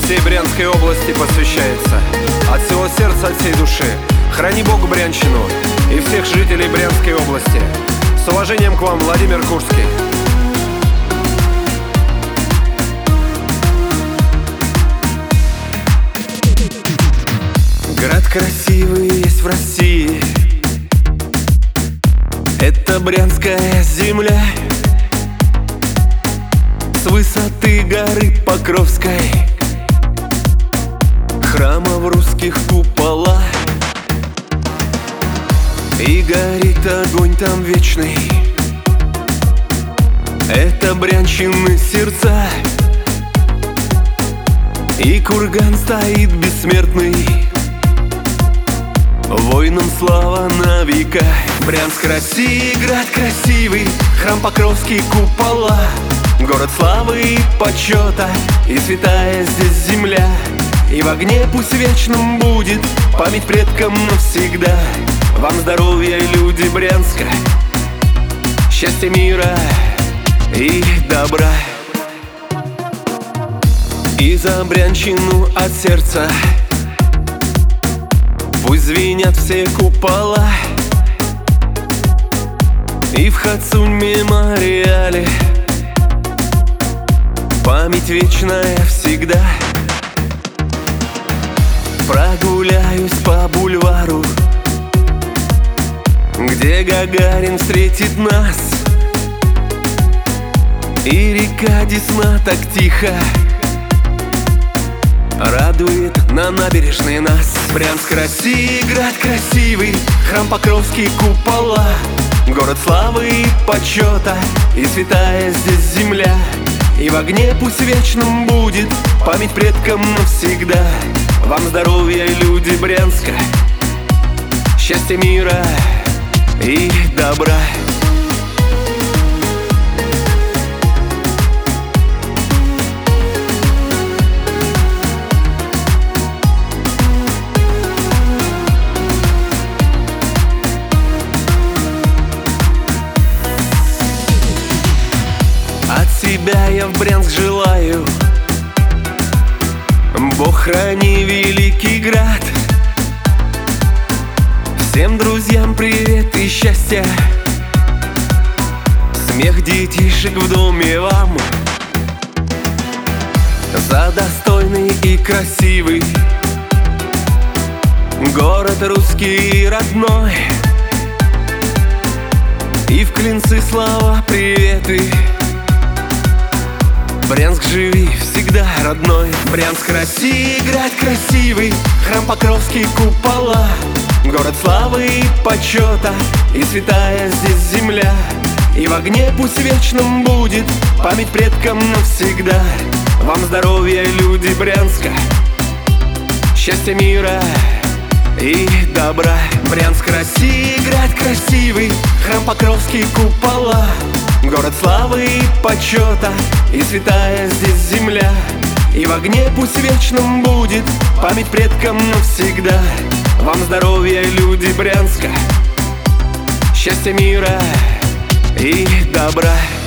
всей Брянской области посвящается. От всего сердца, от всей души. Храни Бог Брянщину и всех жителей Брянской области. С уважением к вам, Владимир Курский. Град красивый есть в России, это Брянская земля. С высоты горы Покровской, храмов русских купола, и горит огонь там вечный. Это Брянщины сердца, и курган стоит бессмертный. Воинам слава на века. Брянск России, град красивый, храм Покровский, купола, город славы и почета, и святая здесь земля. И в огне пусть вечным будет память предкам навсегда. Вам здоровья, люди Брянска, счастья, мира и добра. И за Брянщину от сердца пусть звенят все купола, и в Хацунь мемориале память вечная всегда. Прогуляюсь по бульвару, где Гагарин встретит нас, и река Десна так тихо радует на набережной нас. Брянск России, град красивый, храм Покровский, купола, город славы и почета, и святая здесь земля. И в огне пусть вечным будет память предкам навсегда. Вам здоровья, люди Брянска, счастья, мира и добра. От себя я в Брянск желаю, Бог храни великий град. Всем друзьям привет и счастья, смех детишек в доме вам. За достойный и красивый город русский и родной, и в Клинцы слова приветы. Брянск, живи всегда, родной. Брянск России, град красивый, храм Покровский, купола, город славы и почета, и святая здесь земля. И в огне пусть вечным будет память предкам навсегда. Вам здоровья, люди Брянска, счастья, мира и добра. Брянск России, град красивый, храм Покровский, купола, город славы и почета, и святая здесь земля. И в огне пусть вечным будет память предкам навсегда. Вам здоровья, люди Брянска, счастья, мира и добра.